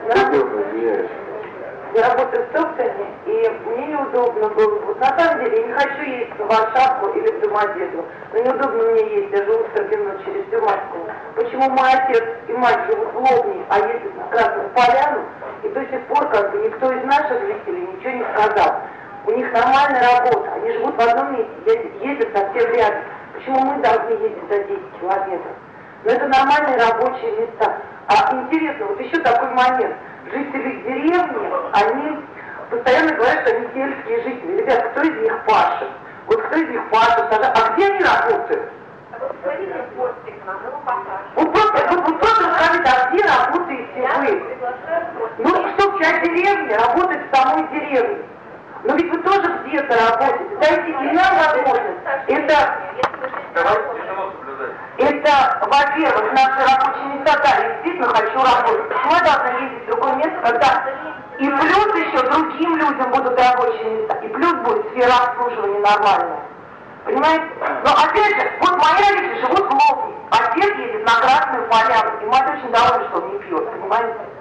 Я работаю в Топтоне, и мне неудобно было. Вот на самом деле я не хочу ездить в Варшавку или в Домодедово, но неудобно мне ездить, я живу в Сорбино через всю Москву. Почему мой отец и мать живут в Лобне, а ездят на Красную Поляну, и до сих пор как бы никто из наших жителей ничего не сказал. У них нормальная работа, они живут в одном месте, ездят совсем рядом. Почему мы должны ездить за 10 километров? Но это нормальные рабочие места. А интересно, вот еще такой момент. Жители деревни, они постоянно говорят, что они сельские жители. Ребята, кто из них пашет? Вот кто из них пашет? А где они работают? Вот просто скажите, а где работаете вы? Ну, что вся деревня работает в самой деревне. Но ведь вы тоже где-то работаете. Дайте и нам возможность. Это, во-первых, наши рабочие места, да, я действительно хочу работать. Почему я должна ездить в другое место, когда и плюс еще другим людям будут рабочие места, и плюс будет сфера обслуживания нормальная. Понимаете? Но опять же, вот мои родители живут в Лобне, отец едет на Красную Поляну, и мать очень довольна, что он не пьет, понимаете?